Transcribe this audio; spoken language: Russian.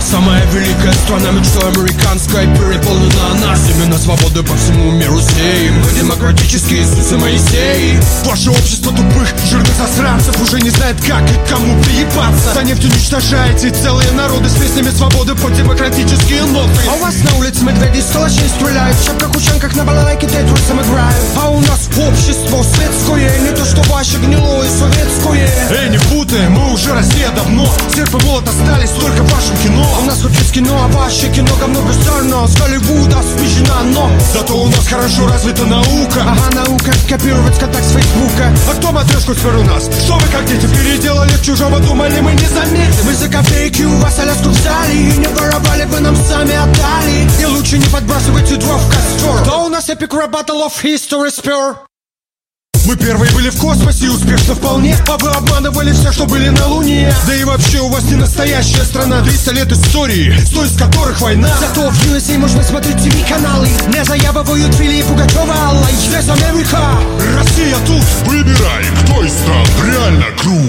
Самая великая страна мечтой американской переполнена нас. Именно свободы по всему миру сеем. Мы демократические Иисусы Моисеи. Ваше общество тупых, жирных засранцев уже не знает как и кому приебаться. За нефть уничтожаете целые народы с песнями свободы под демократические ноты. А у вас на улице медведи с калачей стреляют, в шапках-ушанках на балалайке Тетрисом играют. А у нас общество светское, не то что ваше гнилое советское. Эй, не путай, мы уже Россия давно. Серп и молот остались только в вашем кино. А у нас хоть без кино, а ваше кино говно бесценно. С Голливуда спизжено, но зато у нас хорошо развита наука. Ага, наука, копировать контакт с Фейсбука. А кто матрешку спер у нас? Что вы как дети переделали в чужого, думали мы не заметим. Мы за копейки у вас Аляску взяли и не воровали, вы нам сами отдали. И лучше не подбрасывайте дров в костер. Кто у нас Epic Rap Battle of History спер? Мы первые были в космосе и успешно вполне. А вы обманывали всех, что были на Луне. Да и вообще у вас не настоящая страна. 300 лет истории, 100 из которых война. Зато в USA можно смотреть ТВ-каналы. Не заябывают Фили и Пугачева Алла. Здесь Америка, Россия тут. Выбирай, кто из стран реально крут.